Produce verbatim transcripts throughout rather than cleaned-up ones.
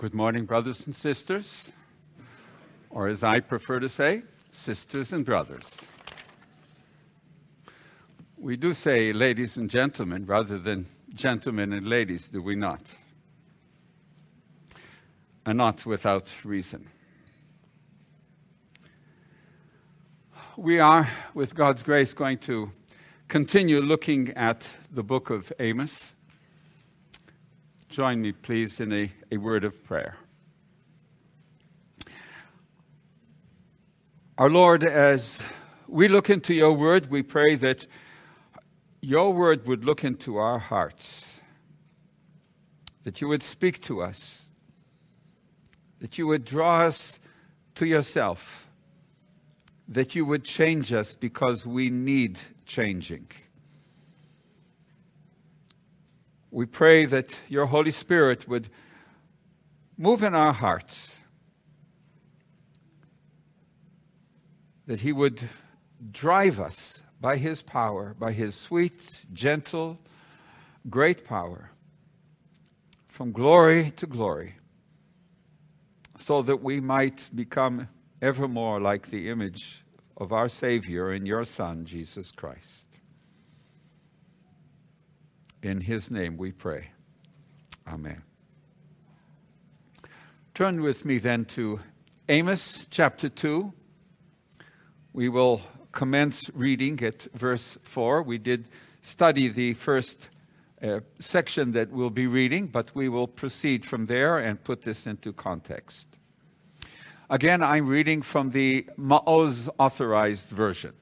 Good morning, brothers and sisters, or as I prefer to say, sisters and brothers. We do say ladies and gentlemen rather than gentlemen and ladies, do we not? And not without reason. We are, with God's grace, going to continue looking at the book of Amos. Join me, please, in a, a word of prayer. Our Lord, as we look into your word, we pray that your word would look into our hearts, that you would speak to us, that you would draw us to yourself, that you would change us because we need changing. We pray that your Holy Spirit would move in our hearts, that he would drive us by his power, by his sweet, gentle, great power, from glory to glory, so that we might become ever more like the image of our Savior and your Son, Jesus Christ. In his name we pray. Amen. Turn with me then to Amos chapter two. We will commence reading at verse four. We did study the first uh, section that we'll be reading, but we will proceed from there and put this into context. Again, I'm reading from the Ma'oz Authorized Version.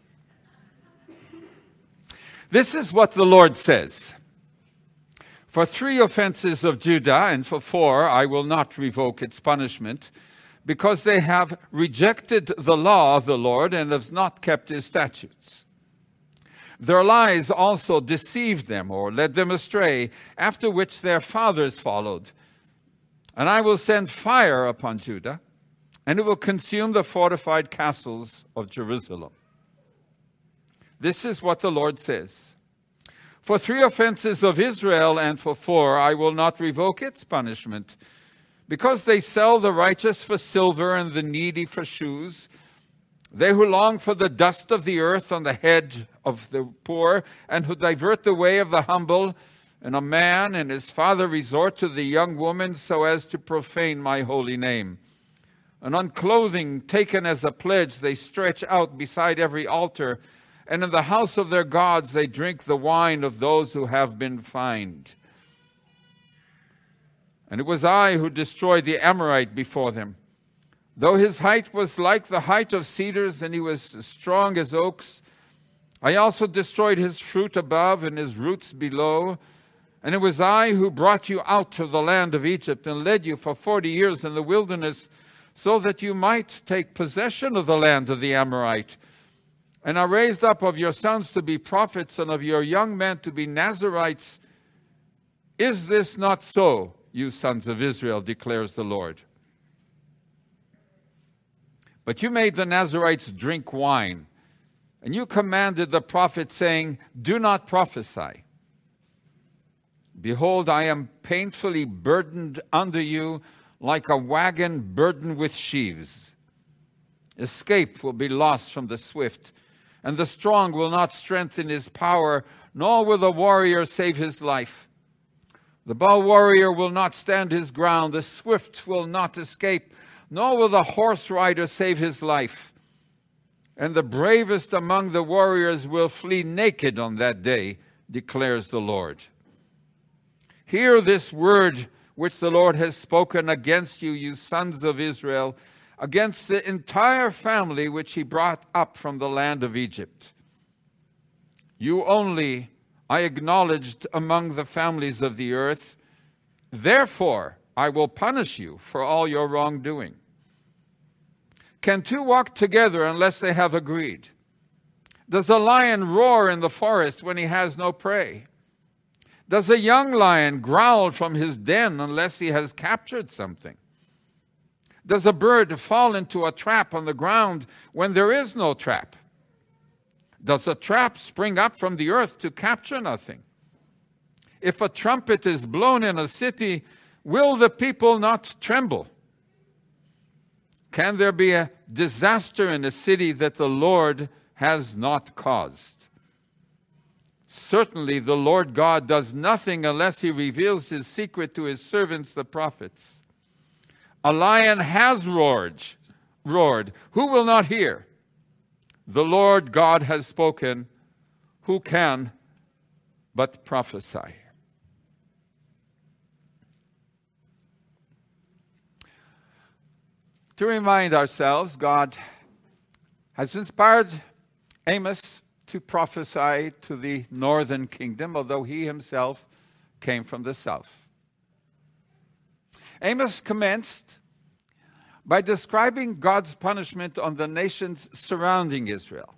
This is what the Lord says. For three offenses of Judah, and for four, I will not revoke its punishment, because they have rejected the law of the Lord and have not kept his statutes. Their lies also deceived them or led them astray, after which their fathers followed. And I will send fire upon Judah, and it will consume the fortified castles of Jerusalem. This is what the Lord says. For three offenses of Israel and for four, I will not revoke its punishment, because they sell the righteous for silver and the needy for shoes, they who long for the dust of the earth on the head of the poor, and who divert the way of the humble, and a man and his father resort to the young woman so as to profane my holy name. And on clothing taken as a pledge they stretch out beside every altar, and in the house of their gods they drink the wine of those who have been fined. And it was I who destroyed the Amorite before them. Though his height was like the height of cedars, and he was as strong as oaks, I also destroyed his fruit above and his roots below. And it was I who brought you out to the land of Egypt and led you for forty years in the wilderness, so that you might take possession of the land of the Amorite. And I raised up of your sons to be prophets and of your young men to be Nazirites. Is this not so, you sons of Israel, declares the Lord? But you made the Nazirites drink wine, and you commanded the prophets, saying, do not prophesy. Behold, I am painfully burdened under you, like a wagon burdened with sheaves. Escape will be lost from the swift, and the strong will not strengthen his power, nor will the warrior save his life. The bow warrior will not stand his ground, the swift will not escape, nor will the horse rider save his life. And the bravest among the warriors will flee naked on that day, declares the Lord. Hear this word which the Lord has spoken against you, you sons of Israel, against the entire family which he brought up from the land of Egypt. You only I acknowledged among the families of the earth. Therefore I will punish you for all your wrongdoing. Can two walk together unless they have agreed? Does a lion roar in the forest when he has no prey? Does a young lion growl from his den unless he has captured something? Does a bird fall into a trap on the ground when there is no trap? Does a trap spring up from the earth to capture nothing? If a trumpet is blown in a city, Will the people not tremble? Can there be a disaster in a city that the Lord has not caused? Certainly the Lord God does nothing unless he reveals his secret to his servants, the prophets. A lion has roared, roared. Who will not hear? The Lord God has spoken. Who can but prophesy? To remind ourselves, God has inspired Amos to prophesy to the northern kingdom, although he himself came from the south. Amos commenced by describing God's punishment on the nations surrounding Israel.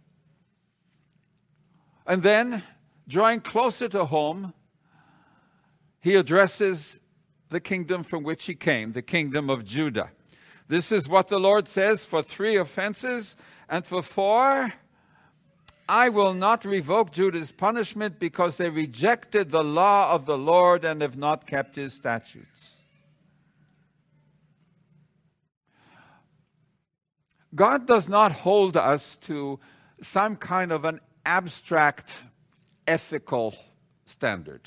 And then, drawing closer to home, he addresses the kingdom from which he came, the kingdom of Judah. This is what the Lord says: for three offenses, and for four, I will not revoke Judah's punishment, because they rejected the law of the Lord and have not kept his statutes. God does not hold us to some kind of an abstract ethical standard.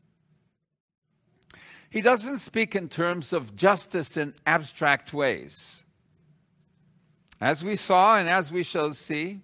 He doesn't speak in terms of justice in abstract ways. As we saw and as we shall see,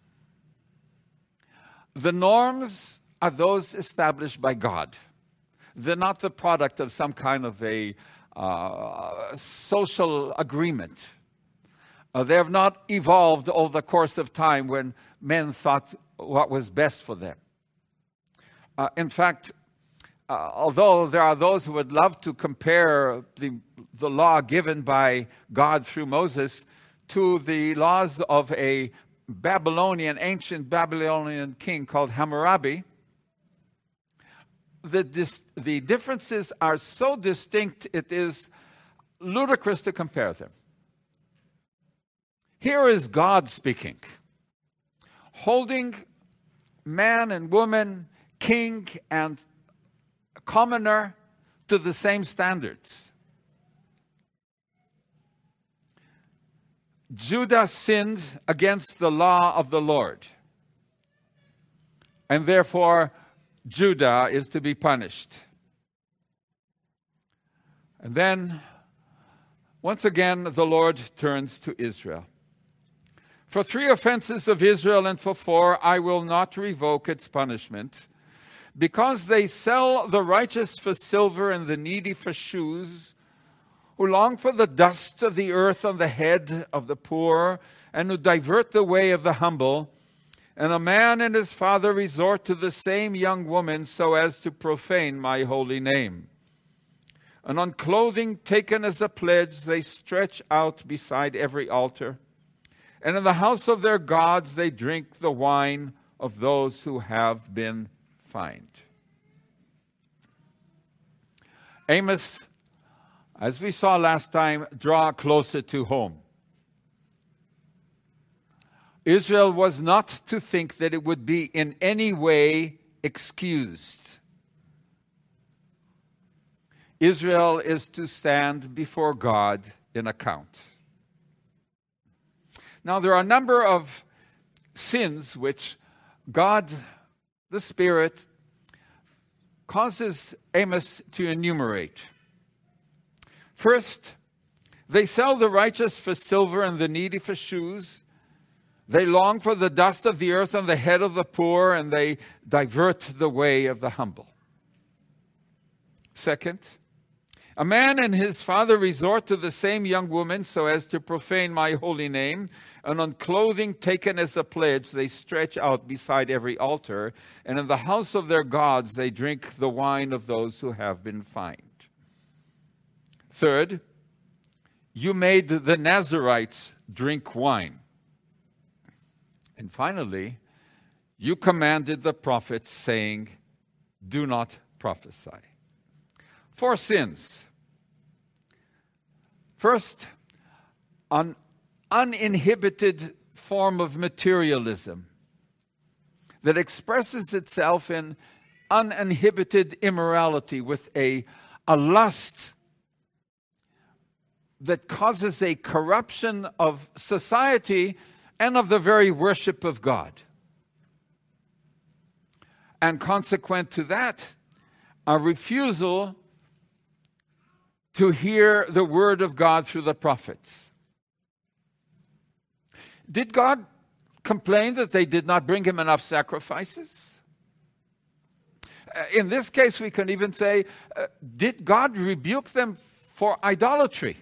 the norms are those established by God. They're not the product of some kind of a uh, social agreement. Uh, they have not evolved over the course of time when men thought what was best for them. Uh, in fact, uh, although there are those who would love to compare the, the law given by God through Moses to the laws of a Babylonian, ancient Babylonian king called Hammurabi, the, dis, the differences are so distinct it is ludicrous to compare them. Here is God speaking, holding man and woman, king and commoner to the same standards. Judah sinned against the law of the Lord, and therefore Judah is to be punished. And then, once again, the Lord turns to Israel. For three offenses of Israel and for four, I will not revoke its punishment, because they sell the righteous for silver and the needy for shoes, who long for the dust of the earth on the head of the poor, and who divert the way of the humble. And a man and his father resort to the same young woman so as to profane my holy name. And on clothing taken as a pledge, they stretch out beside every altar. And in the house of their gods, they drink the wine of those who have been fined. Amos, as we saw last time, draw closer to home. Israel was not to think that it would be in any way excused. Israel is to stand before God in account. Now, there are a number of sins which God, the Spirit, causes Amos to enumerate. First, they sell the righteous for silver and the needy for shoes. They long for the dust of the earth on the head of the poor, and they divert the way of the humble. Second, a man and his father resort to the same young woman so as to profane my holy name, and on clothing taken as a pledge they stretch out beside every altar, and in the house of their gods they drink the wine of those who have been fined. Third, you made the Nazarites drink wine. And finally, you commanded the prophets, saying, do not prophesy. Four sins. First, an uninhibited form of materialism that expresses itself in uninhibited immorality with a, a lust that causes a corruption of society and of the very worship of God. And consequent to that, a refusal to hear the word of God through the prophets. Did God complain that they did not bring him enough sacrifices? In this case, we can even say, uh, did God rebuke them for idolatry?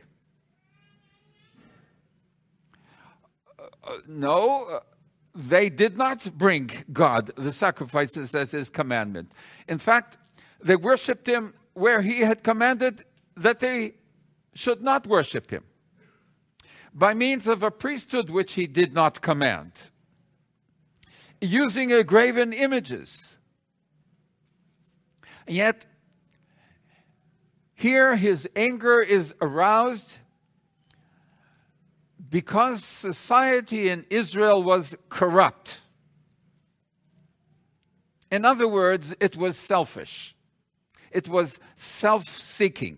Uh, no, uh, they did not bring God the sacrifices as his commandment. In fact, they worshipped him where he had commanded that they should not worship him, by means of a priesthood which he did not command, using graven images. And yet, here his anger is aroused because society in Israel was corrupt. In other words, it was selfish. It was self-seeking.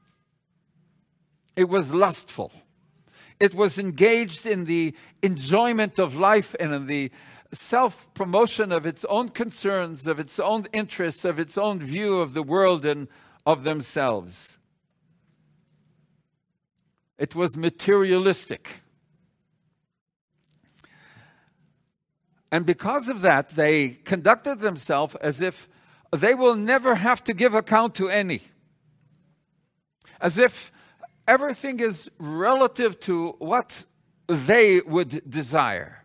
It was lustful. It was engaged in the enjoyment of life and in the self-promotion of its own concerns, of its own interests, of its own view of the world and of themselves. It was materialistic. And because of that, they conducted themselves as if they will never have to give account to any. As if everything is relative to what they would desire.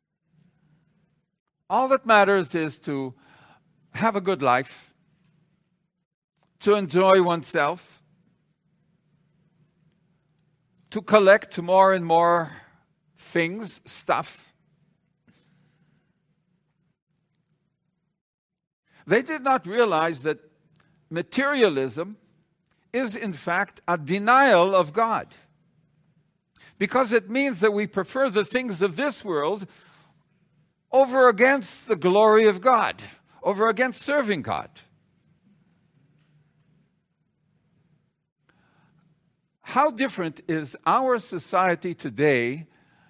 All that matters is to have a good life, to enjoy oneself, to collect more and more things, stuff. They did not realize that materialism is in fact a denial of God, because it means that we prefer the things of this world over against the glory of God, over against serving God. How different is our society today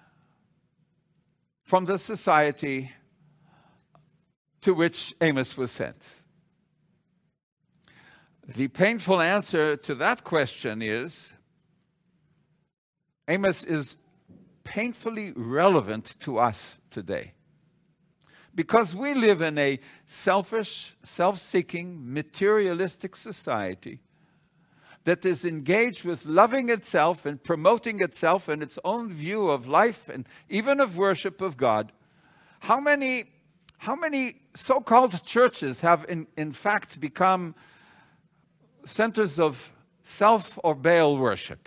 from the society to which Amos was sent? The painful answer to that question is, Amos is painfully relevant to us today. Because we live in a selfish, self-seeking, materialistic society that is engaged with loving itself and promoting itself and its own view of life and even of worship of God. How many, how many so-called churches have in, in fact become centers of self or Baal worship?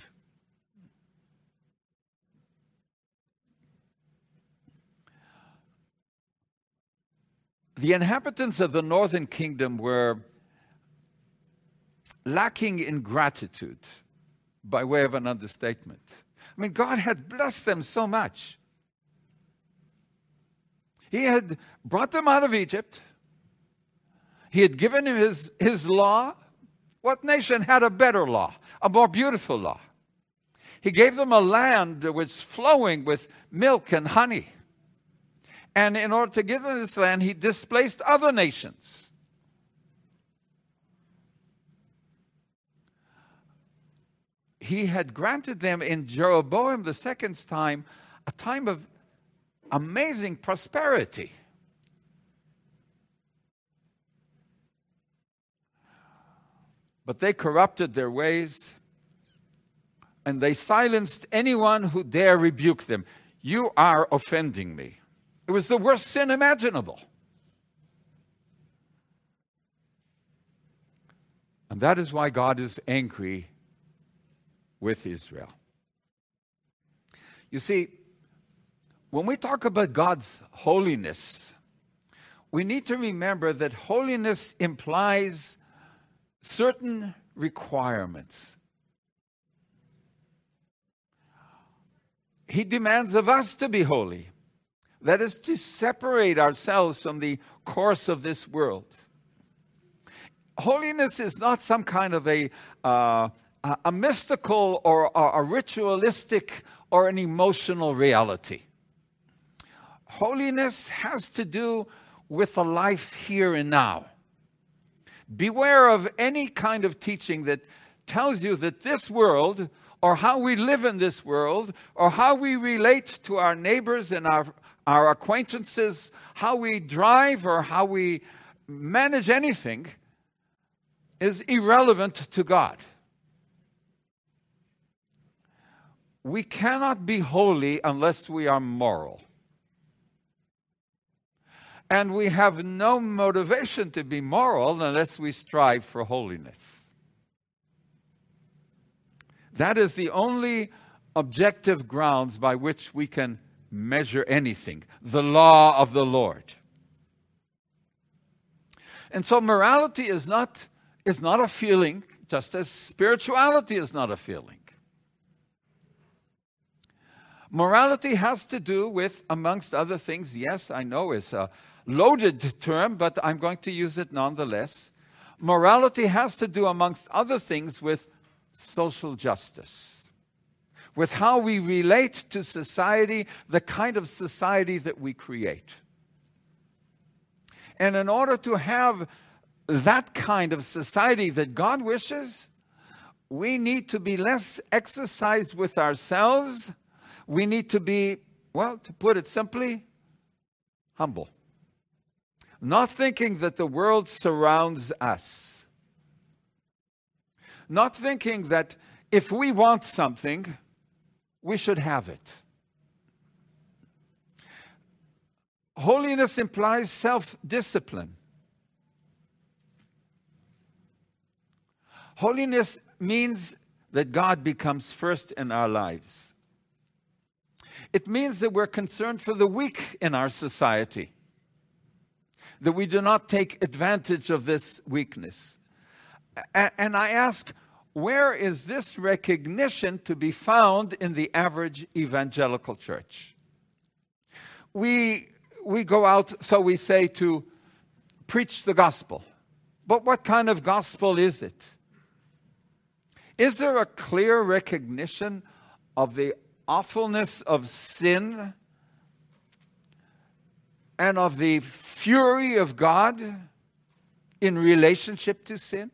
The inhabitants of the northern kingdom were lacking in gratitude, by way of an understatement. I mean, God had blessed them so much. He had brought them out of Egypt. He had given them his, his law. What nation had a better law, a more beautiful law? He gave them a land that was flowing with milk and honey. And in order to give them this land, he displaced other nations. He had granted them in Jeroboam the second's time a time of amazing prosperity. But they corrupted their ways, and they silenced anyone who dare rebuke them. You are offending me. It was the worst sin imaginable. And that is why God is angry with Israel. You see, when we talk about God's holiness, we need to remember that holiness implies certain requirements. He demands of us to be holy. That is, to separate ourselves from the course of this world. Holiness is not some kind of a uh, a, a mystical or a, a ritualistic or an emotional reality. Holiness has to do with a life here and now. Beware of any kind of teaching that tells you that this world, or how we live in this world, or how we relate to our neighbors and our, our acquaintances, how we drive or how we manage anything, is irrelevant to God. We cannot be holy unless we are moral. And we have no motivation to be moral unless we strive for holiness. That is the only objective grounds by which we can measure anything, the law of the Lord. And so morality is not, is not a feeling, just as spirituality is not a feeling. Morality has to do with, amongst other things, yes, I know it's a loaded term, but I'm going to use it nonetheless. Morality has to do, amongst other things, with social justice, with how we relate to society, the kind of society that we create. And in order to have that kind of society that God wishes, we need to be less exercised with ourselves. We need to be, well, to put it simply, humble. Not thinking that the world surrounds us. Not thinking that if we want something, we should have it. Holiness implies self-discipline. Holiness means that God becomes first in our lives. It means that we're concerned for the weak in our society, that we do not take advantage of this weakness. And I ask, where is this recognition to be found in the average evangelical church? We, we go out, so we say, to preach the gospel. But what kind of gospel is it? Is there a clear recognition of the awfulness of sin and of the fury of God in relationship to sin?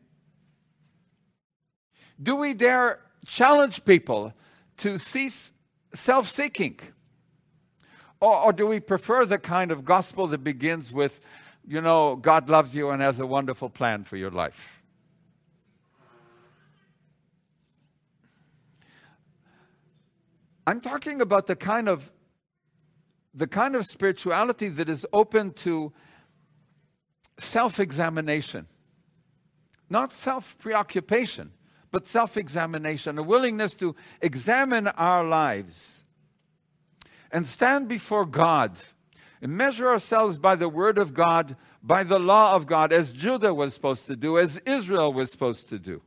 Do we dare challenge people to cease self-seeking? Or, or do we prefer the kind of gospel that begins with, you know, God loves you and has a wonderful plan for your life? I'm talking about the kind of the kind of spirituality that is open to self-examination. Not self-preoccupation, but self-examination, a willingness to examine our lives and stand before God and measure ourselves by the Word of God, by the law of God, as Judah was supposed to do, as Israel was supposed to do.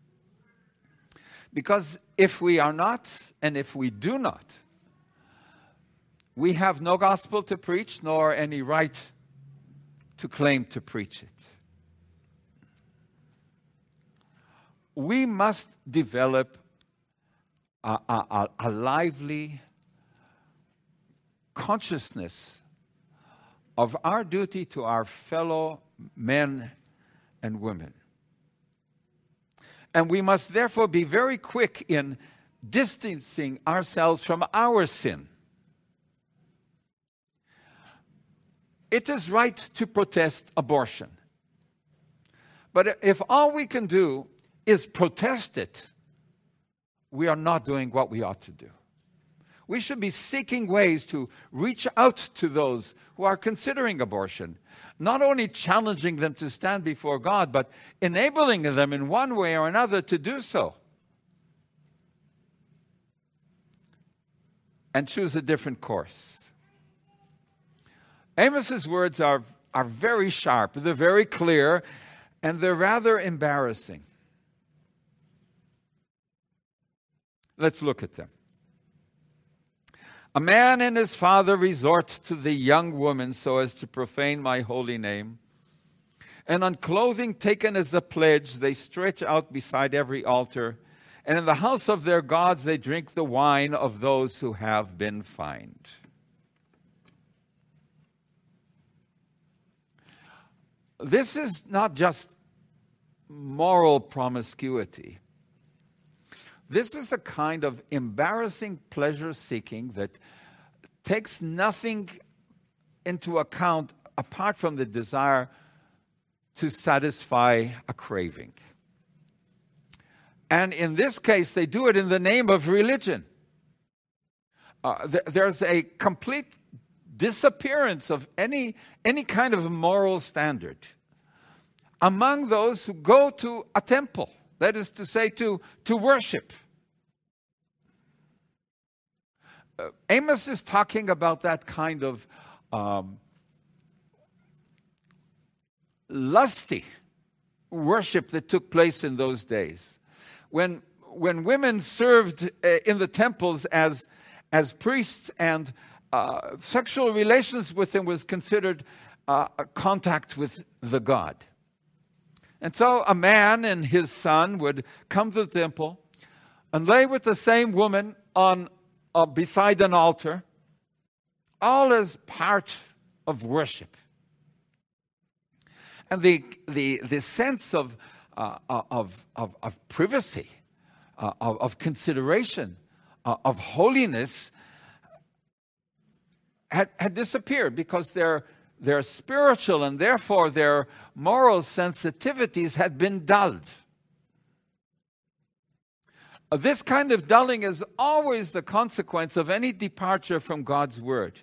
Because if we are not, and if we do not, we have no gospel to preach, nor any right to claim to preach it. We must develop a, a, a lively consciousness of our duty to our fellow men and women. And we must therefore be very quick in distancing ourselves from our sin. It is right to protest abortion. But if all we can do is protest it, we are not doing what we ought to do. We should be seeking ways to reach out to those who are considering abortion, not only challenging them to stand before God, but enabling them in one way or another to do so. And choose a different course. Amos's words are, are very sharp, they're very clear, and they're rather embarrassing. Let's look at them. A man and his father resort to the young woman so as to profane my holy name. And on clothing taken as a pledge, they stretch out beside every altar. And in the house of their gods they drink the wine of those who have been fined. This is not just moral promiscuity. This is a kind of embarrassing pleasure-seeking that takes nothing into account apart from the desire to satisfy a craving. And in this case, they do it in the name of religion. Uh, th- there's a complete disappearance of any, any kind of moral standard among those who go to a temple, that is to say, to, to worship. Uh, Amos is talking about that kind of um, lusty worship that took place in those days. When, when women served uh, in the temples as, as priests, and uh, sexual relations with them was considered uh, a contact with the god. And so a man and his son would come to the temple and lay with the same woman on uh, beside an altar, all as part of worship. And the the the sense of uh, of, of of privacy, uh, of, of consideration, uh, of holiness had had disappeared, because their their spiritual and therefore their moral sensitivities had been dulled. Uh, This kind of dulling is always the consequence of any departure from God's word.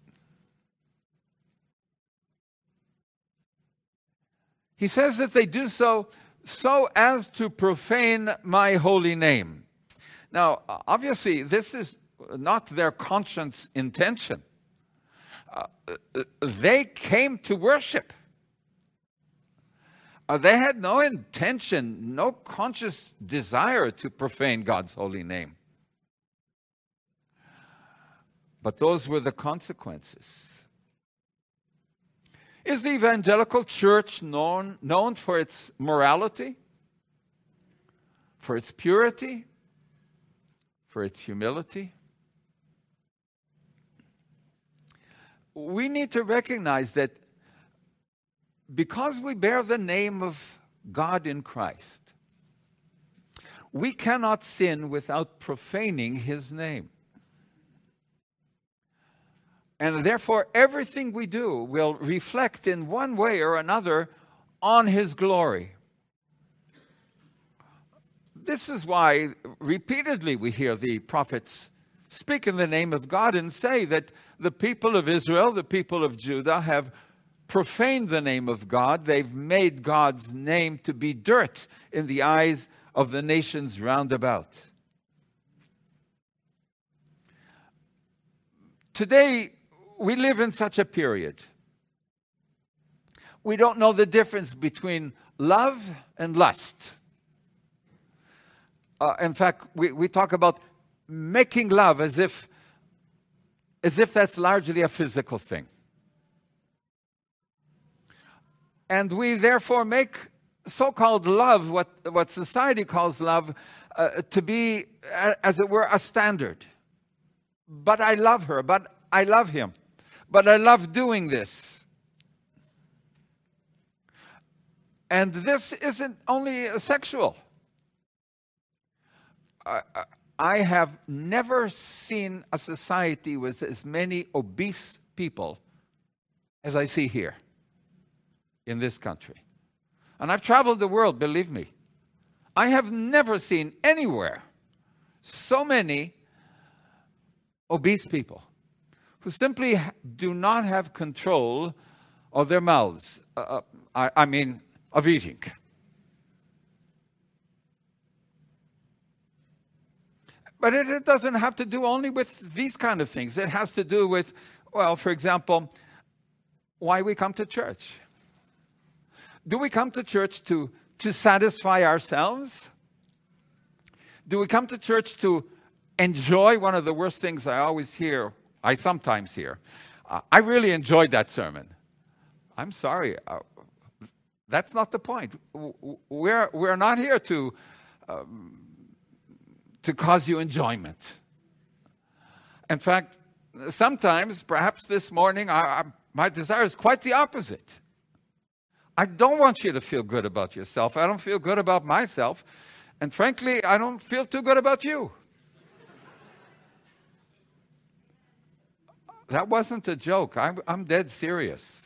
He says that they do so so as to profane my holy name. Now, obviously, this is not their conscience intention. Uh, they came to worship. Uh, they had no intention, no conscious desire to profane God's holy name. But those were the consequences. Is the evangelical church known, known for its morality, for its purity, for its humility? We need to recognize that because we bear the name of God in Christ, we cannot sin without profaning His name. And therefore, everything we do will reflect in one way or another on His glory. This is why repeatedly we hear the prophets speak in the name of God and say that the people of Israel, the people of Judah, have profaned the name of God. They've made God's name to be dirt in the eyes of the nations round about. Today, we live in such a period. We don't know the difference between love and lust. Uh, in fact, we, we talk about making love as if, as if that's largely a physical thing. And we therefore make so-called love, what, what society calls love, uh, to be, uh, as it were, a standard. But I love her, but I love him. But I love doing this. And this isn't only sexual. I, I have never seen a society with as many obese people as I see here in this country. And I've traveled the world, believe me. I have never seen anywhere so many obese people who simply do not have control of their mouths. Uh, I, I mean, of eating. But it, it doesn't have to do only with these kind of things. It has to do with, well, for example, why we come to church. Do we come to church to, to satisfy ourselves? Do we come to church to enjoy? One of the worst things I always hear, I sometimes hear, uh, I really enjoyed that sermon. I'm sorry, uh, that's not the point. We're, we're not here to um, to cause you enjoyment. In fact, sometimes, perhaps this morning, I, I, my desire is quite the opposite. I don't want you to feel good about yourself. I don't feel good about myself. And frankly, I don't feel too good about you. That wasn't a joke. I'm, I'm dead serious.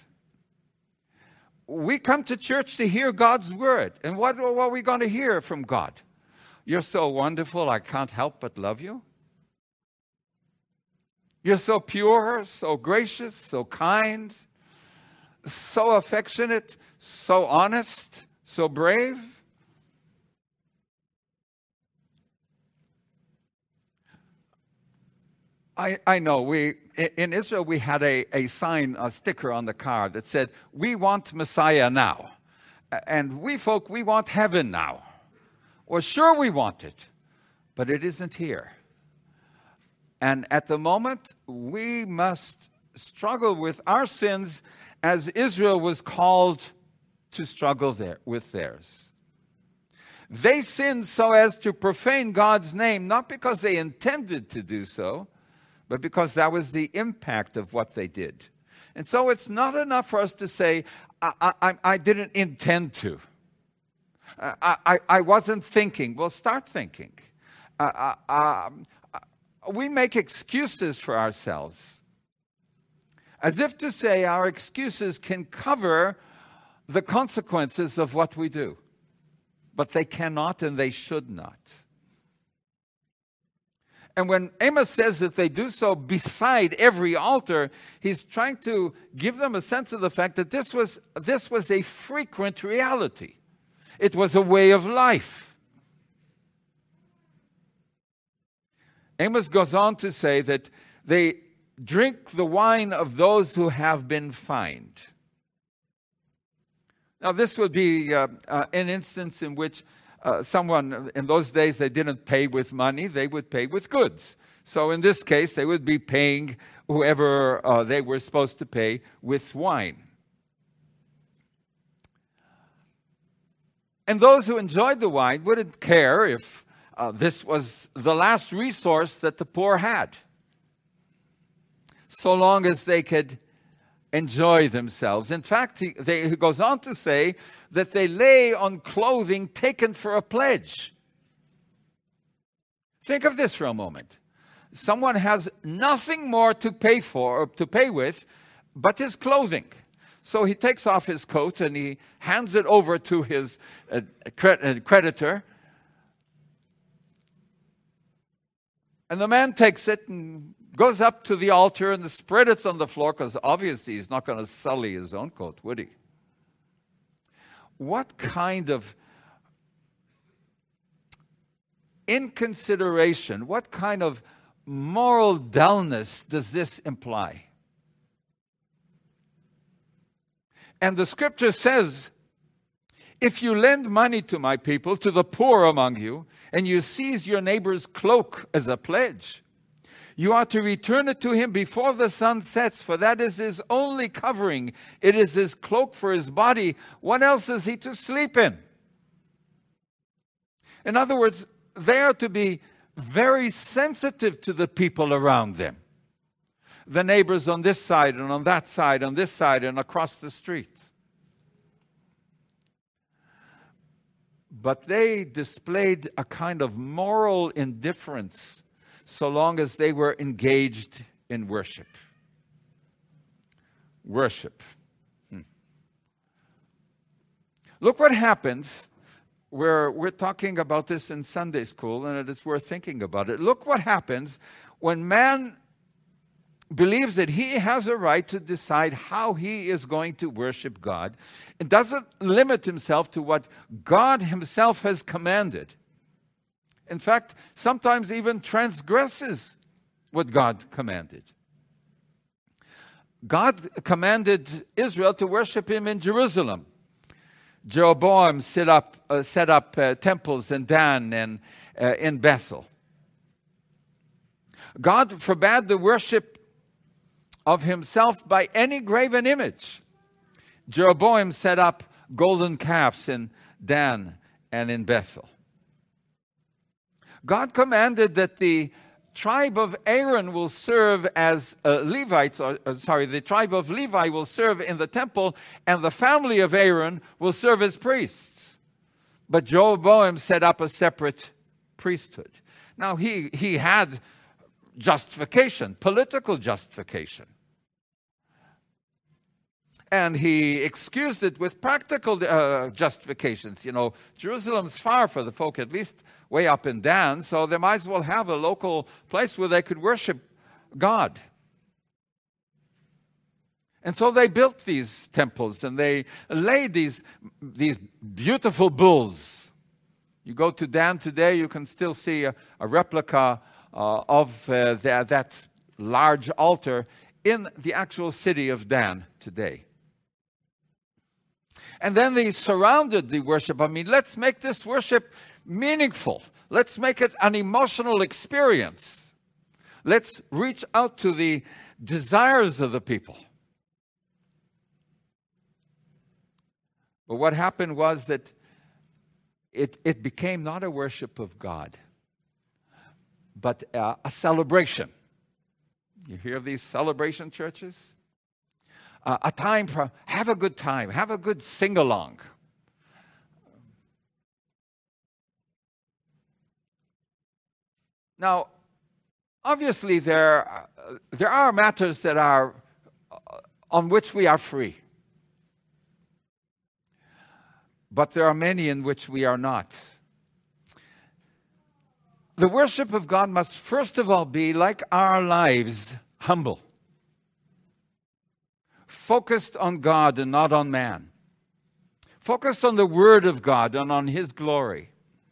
We come to church to hear God's word. And what, what are we going to hear from God? You're so wonderful, I can't help but love you. You're so pure, so gracious, so kind, so affectionate, so honest, so brave. I, I know, we in Israel we had a, a sign, a sticker on the car that said, "We want Messiah now." And we folk, we want heaven now. Well, sure we want it, but it isn't here. And at the moment, we must struggle with our sins as Israel was called to struggle there with theirs. They sinned so as to profane God's name, not because they intended to do so, but because that was the impact of what they did. And so it's not enough for us to say, I, I, I didn't intend to. I, I, I wasn't thinking. Well, start thinking. Uh, uh, uh, we make excuses for ourselves, as if to say our excuses can cover the consequences of what we do. But they cannot and they should not. And when Amos says that they do so beside every altar, he's trying to give them a sense of the fact that this was, this was a frequent reality. It was a way of life. Amos goes on to say that they drink the wine of those who have been fined. Now, this would be uh, uh, an instance in which uh, someone, in those days, they didn't pay with money, they would pay with goods. So in this case, they would be paying whoever uh, they were supposed to pay with wine. And those who enjoyed the wine wouldn't care if uh, this was the last resource that the poor had, so long as they could enjoy themselves. In fact, he, they, he goes on to say that they lay on clothing taken for a pledge. Think of this for a moment. Someone has nothing more to pay for, or to pay with, but his clothing. So he takes off his coat and he hands it over to his uh, cred- uh, creditor. And the man takes it and goes up to the altar and spread it on the floor, because obviously he's not going to sully his own coat, would he? What kind of inconsideration, what kind of moral dullness does this imply? And the scripture says, if you lend money to my people, to the poor among you, and you seize your neighbor's cloak as a pledge, you are to return it to him before the sun sets, for that is his only covering. It is his cloak for his body. What else is he to sleep in? In other words, they are to be very sensitive to the people around them. The neighbors on this side and on that side, on this side and across the street. But they displayed a kind of moral indifference so long as they were engaged in worship. Worship. Hmm. Look what happens. We're, we're talking about this in Sunday school, and it is worth thinking about it. Look what happens when man believes that he has a right to decide how he is going to worship God. It doesn't limit himself to what God himself has commanded. In fact, sometimes even transgresses what God commanded. God commanded Israel to worship him in Jerusalem. Jeroboam set up, uh, set up uh, temples in Dan and uh, in Bethel. God forbade the worship of himself by any graven image. Jeroboam set up golden calves in Dan and in Bethel. God commanded that the tribe of Aaron will serve as uh, Levites, or uh, sorry, the tribe of Levi will serve in the temple, and the family of Aaron will serve as priests. But Jeroboam set up a separate priesthood. Now, he, he had justification, political justification. And he excused it with practical uh, justifications. You know, Jerusalem's far for the folk, at least way up in Dan, so they might as well have a local place where they could worship God. And so they built these temples, and they laid these, these beautiful bulls. You go to Dan today, you can still see a, a replica uh, of uh, the, that large altar in the actual city of Dan today. And then they surrounded the worship. I mean, let's make this worship meaningful. Let's make it an emotional experience. Let's reach out to the desires of the people. But what happened was that it, it became not a worship of God, but uh, a celebration. You hear of these celebration churches? Uh, a time for, have a good time, have a good sing-along. Now, obviously there, uh, there are matters that are, uh, on which we are free. But there are many in which we are not. The worship of God must first of all be, like our lives, humble. Focused on God and not on man. Focused on the Word of God and on His glory.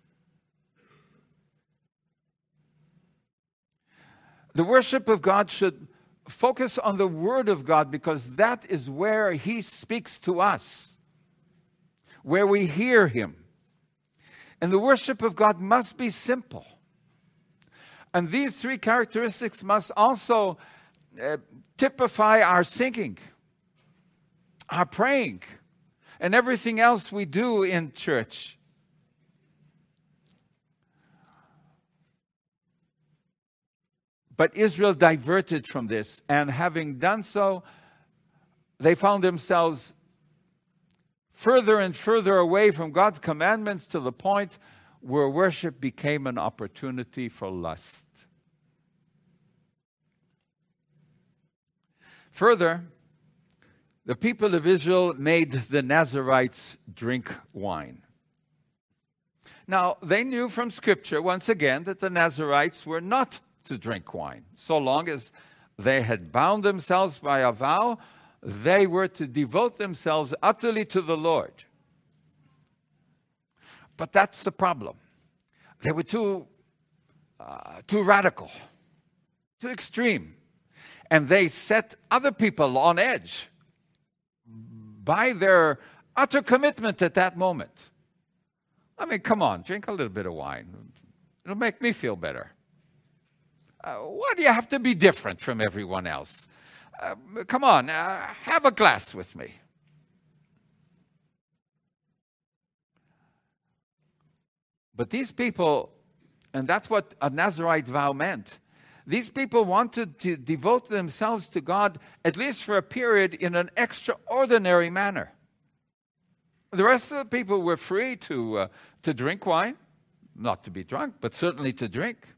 The worship of God should focus on the Word of God, because that is where He speaks to us, where we hear Him. And the worship of God must be simple. And these three characteristics must also uh, typify our singing, our praying, and everything else we do in church. But Israel diverted from this, and having done so, they found themselves further and further away from God's commandments, to the point where worship became an opportunity for lust. Further, the people of Israel made the Nazarites drink wine. Now, they knew from Scripture, once again, that the Nazarites were not to drink wine. So long as they had bound themselves by a vow, they were to devote themselves utterly to the Lord. But that's the problem. They were too, uh, too radical, too extreme. And they set other people on edge by their utter commitment at that moment. I mean, come on, drink a little bit of wine. It'll make me feel better. Uh, why do you have to be different from everyone else? Uh, come on, uh, have a glass with me. But these people, and that's what a Nazirite vow meant, these people wanted to devote themselves to God, at least for a period, in an extraordinary manner. The rest of the people were free to, uh, to drink wine, not to be drunk, but certainly to drink.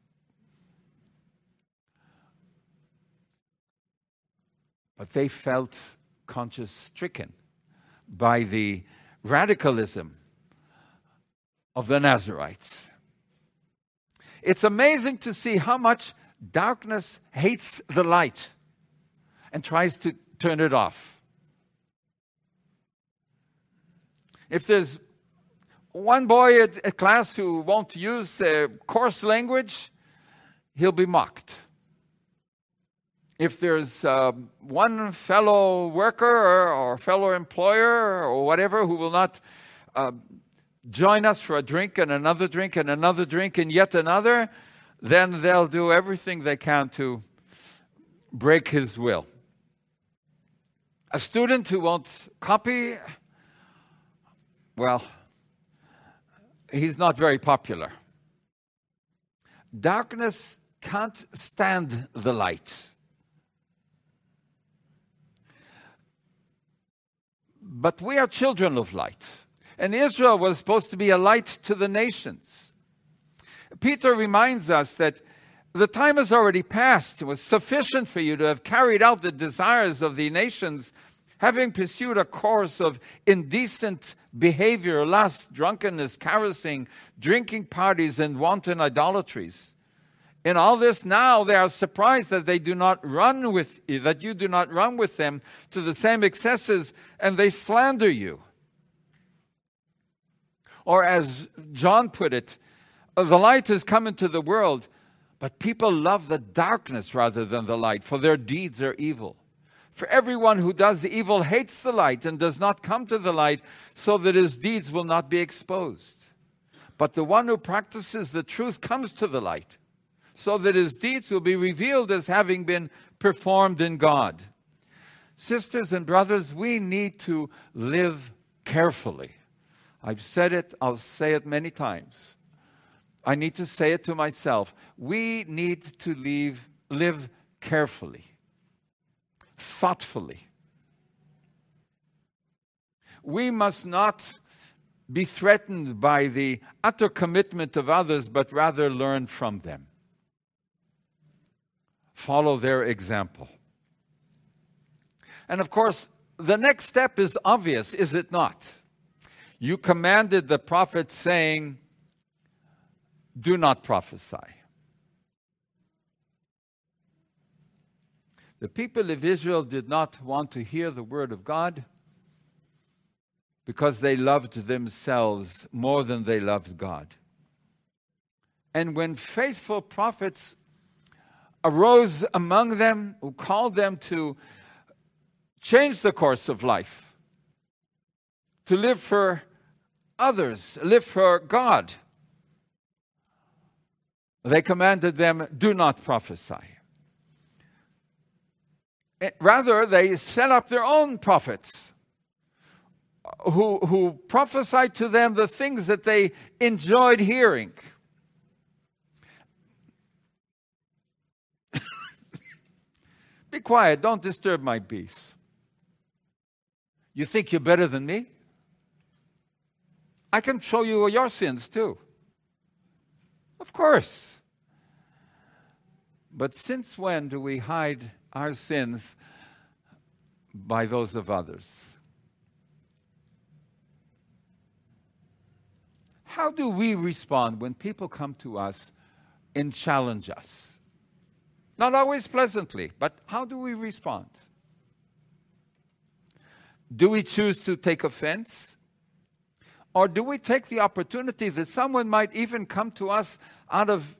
But they felt conscience-stricken by the radicalism of the Nazirites. It's amazing to see how much darkness hates the light and tries to turn it off. If there's one boy at, at class who won't use uh, coarse language, he'll be mocked. If there's uh, one fellow worker or, or fellow employer or whatever who will not uh, join us for a drink and another drink and another drink and yet another, then they'll do everything they can to break his will. A student who won't copy, well, he's not very popular. Darkness can't stand the light. But we are children of light. And Israel was supposed to be a light to the nations. Peter reminds us that the time has already passed. It was sufficient for you to have carried out the desires of the nations, having pursued a course of indecent behavior, lust, drunkenness, carousing, drinking parties, and wanton idolatries. In all this now they are surprised that they do not run with you, that you do not run with them to the same excesses, and they slander you. Or as John put it, the light has come into the world, but people love the darkness rather than the light, for their deeds are evil. For everyone who does evil hates the light and does not come to the light, so that his deeds will not be exposed. But the one who practices the truth comes to the light, so that his deeds will be revealed as having been performed in God. Sisters and brothers, we need to live carefully. I've said it, I'll say it many times. I need to say it to myself. We need to live, live carefully, thoughtfully. We must not be threatened by the utter commitment of others, but rather learn from them. Follow their example. And of course, the next step is obvious, is it not? You commanded the prophets, saying, do not prophesy. The people of Israel did not want to hear the word of God because they loved themselves more than they loved God. And when faithful prophets arose among them, who called them to change the course of life, to live for others, live for God, they commanded them, do not prophesy. Rather, they set up their own prophets who, who prophesied to them the things that they enjoyed hearing. Be quiet, don't disturb my peace. You think you're better than me? I can show you your sins too. Of course. But since when do we hide our sins by those of others? How do we respond when people come to us and challenge us? Not always pleasantly, but how do we respond? Do we choose to take offense? Or do we take the opportunity that someone might even come to us out of,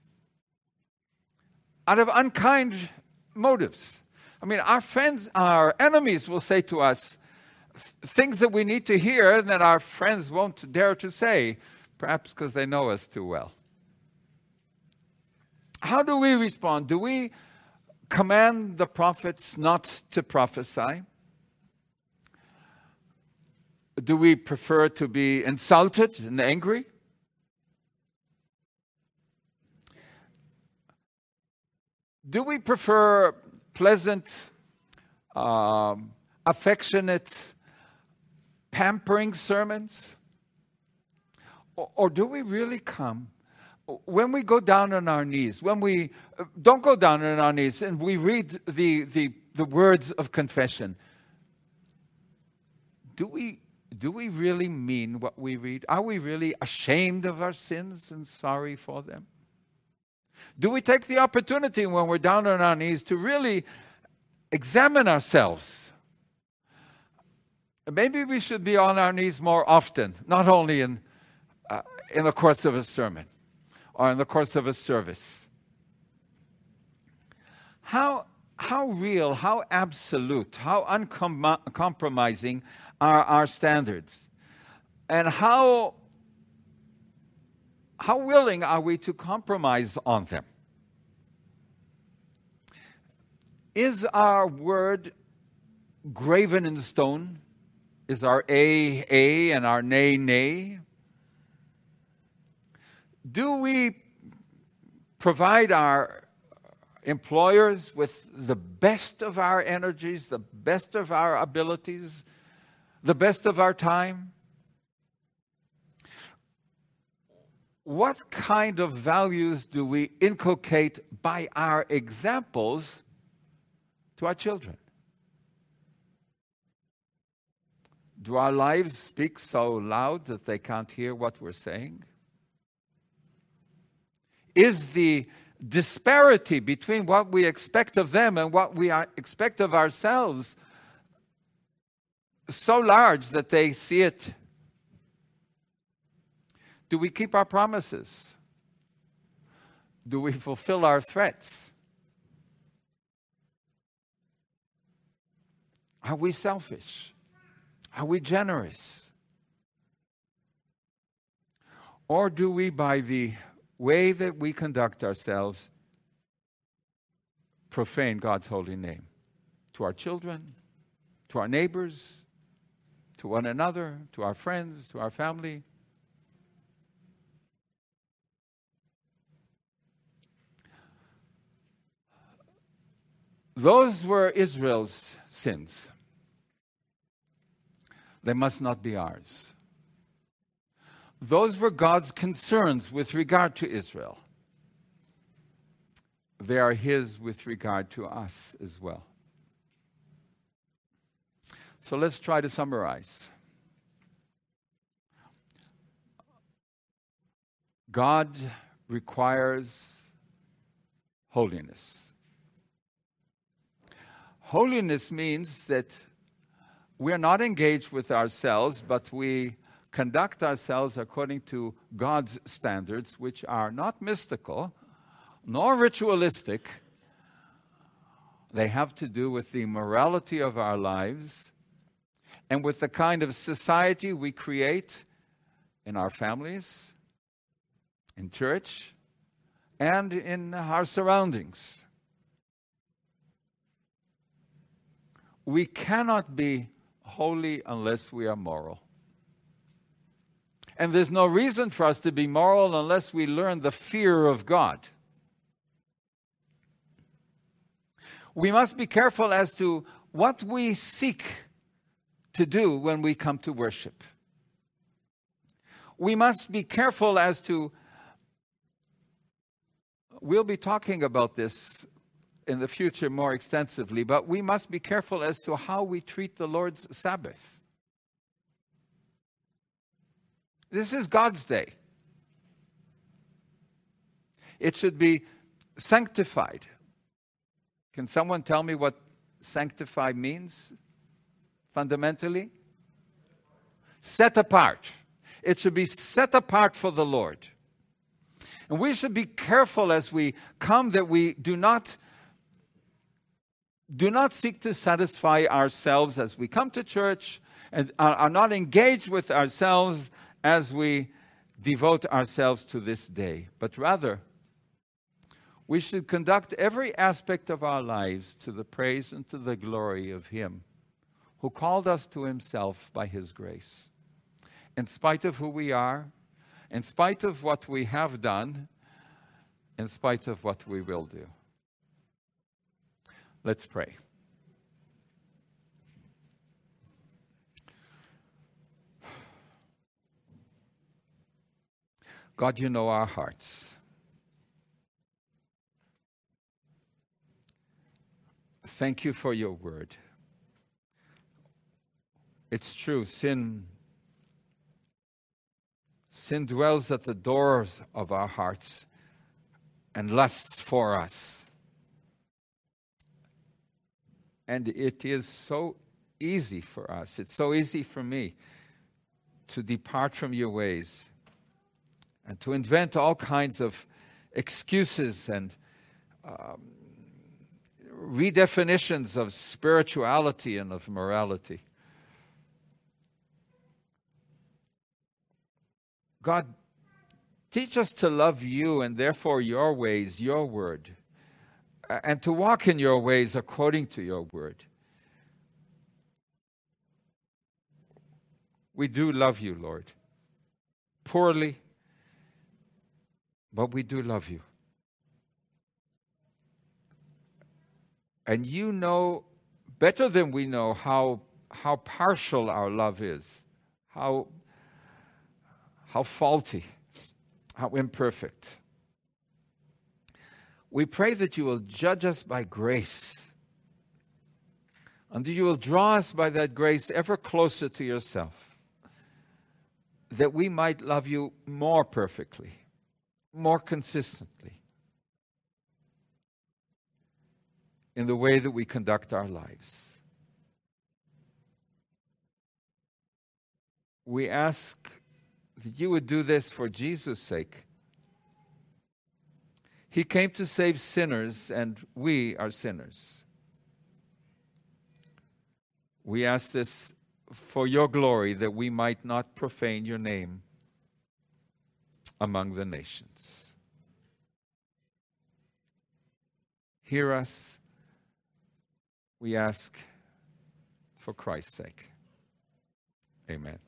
out of unkind motives? I mean, our friends, our enemies will say to us things that we need to hear that our friends won't dare to say, perhaps because they know us too well. How do we respond? Do we command the prophets not to prophesy? Do we prefer to be insulted and angry? Do we prefer pleasant, um, affectionate, pampering sermons? Or, or do we really come when we go down on our knees, when we uh, don't go down on our knees and we read the, the, the words of confession? Do we Do we really mean what we read? Are we really ashamed of our sins and sorry for them? Do we take the opportunity when we're down on our knees to really examine ourselves? Maybe we should be on our knees more often, not only in, uh, in the course of a sermon or in the course of a service. How, how real, how absolute, how uncompromising are our standards? And how, how willing are we to compromise on them? Is our word graven in stone? Is our A, A, and our nay, nay? Do we provide our employers with the best of our energies, the best of our abilities, the best of our time? What kind of values do we inculcate by our examples to our children? Do our lives speak so loud that they can't hear what we're saying? Is the disparity between what we expect of them and what we are, expect of ourselves so large that they see it? Do we keep our promises? Do we fulfill our threats? Are we selfish? Are we generous? Or do we, by the way that we conduct ourselves, profane God's holy name to our children, to our neighbors, to one another, to our friends, to our family? Those were Israel's sins. They must not be ours. Those were God's concerns with regard to Israel. They are His with regard to us as well. So let's try to summarize. God requires holiness. Holiness means that we're not engaged with ourselves, but we conduct ourselves according to God's standards, which are not mystical nor ritualistic. They have to do with the morality of our lives and with the kind of society we create in our families, in church, and in our surroundings. We cannot be holy unless we are moral. And there's no reason for us to be moral unless we learn the fear of God. We must be careful as to what we seek to do when we come to worship. We must be careful as to, we'll be talking about this in the future more extensively, but we must be careful as to how we treat the Lord's Sabbath. This is God's day. It should be sanctified. Can someone tell me what sanctify means fundamentally? Set apart. It should be set apart for the Lord. And we should be careful as we come that we do not Do not seek to satisfy ourselves as we come to church and are not engaged with ourselves as we devote ourselves to this day. But rather, we should conduct every aspect of our lives to the praise and to the glory of Him who called us to Himself by His grace. In spite of who we are, in spite of what we have done, in spite of what we will do. Let's pray. God, you know our hearts. Thank you for your word. It's true, sin, sin dwells at the doors of our hearts and lusts for us. And it is so easy for us, it's so easy for me to depart from your ways and to invent all kinds of excuses and um, redefinitions of spirituality and of morality. God, teach us to love you and therefore your ways, your word, and to walk in your ways according to your word. We do love you, Lord. Poorly, but we do love you. And you know better than we know how, how partial our love is, how, how faulty, how imperfect. We pray that you will judge us by grace, and that you will draw us by that grace ever closer to yourself, that we might love you more perfectly, more consistently, in the way that we conduct our lives. We ask that you would do this for Jesus' sake. He came to save sinners, and we are sinners. We ask this for your glory, that we might not profane your name among the nations. Hear us, we ask, for Christ's sake. Amen.